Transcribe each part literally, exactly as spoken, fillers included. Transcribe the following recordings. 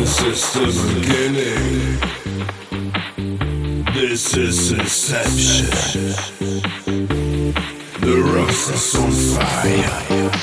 This is the beginning. This is Inception. The rocks is on fire.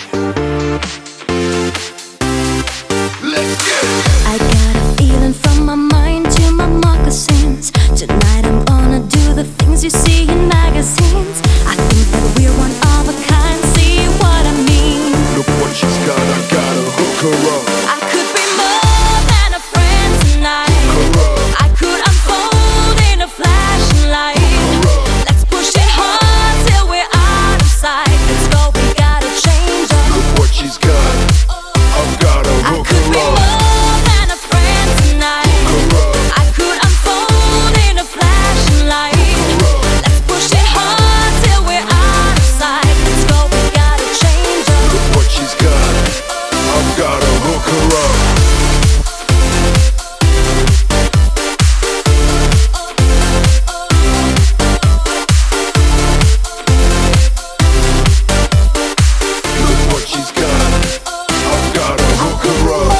Let's get it. I got a feeling from my mind to my moccasins. Tonight I'm gonna do the things you see in magazines. I think that we're one of a kind, see what I mean? Look what she's got, I gotta hook her up. I could be more than a friend tonight. Hook her up. I could unfold in a flashing light. Let's push it hard till we're out of sight. Let's go, we gotta change up. Look what she's got, I've gotta I hook could be her up. more than a friend tonight. Hook her up. I could unfold in a flashing light. Let's push it hard till we're out of sight. Let's go, we gotta change up. Look what she's got, I've gotta hook her up. Look what she's got, I've gotta hook her up.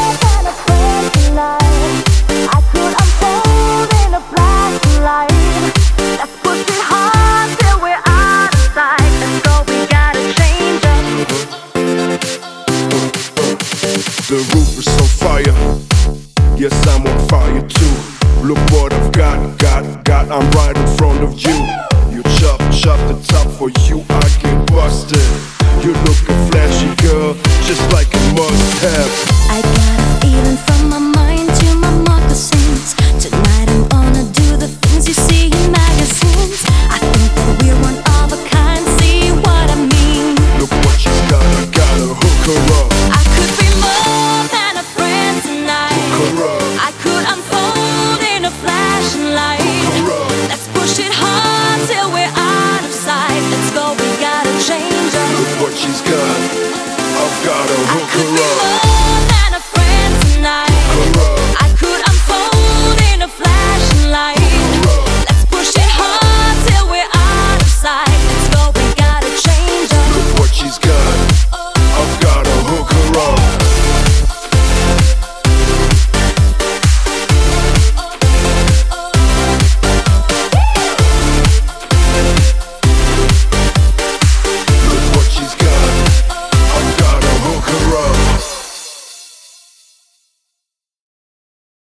I could unfold in a flashing light. Let's push it hard till we're out of sight. Let's go, we gotta change up. The roof is on fire. Yes, I'm on fire too. Look what I've got, got, got. I'm right in front of you. You chop, chop the top for you. I get busted. You look a flashy girl, just like a must-have. I got a feeling from my mind to my moccasins. Tonight I'm gonna do the things you see in magazines. I think that we're one of a kind, see what I mean? Look what she's got, I gotta hook her up. I could be more than a friend tonight. Hook her up. I could unfold in a flashing light. Hook her up. Let's push it hard till we're out of sight. Let's go, we gotta change up. Look what she's got, I've gotta I hook could her be up.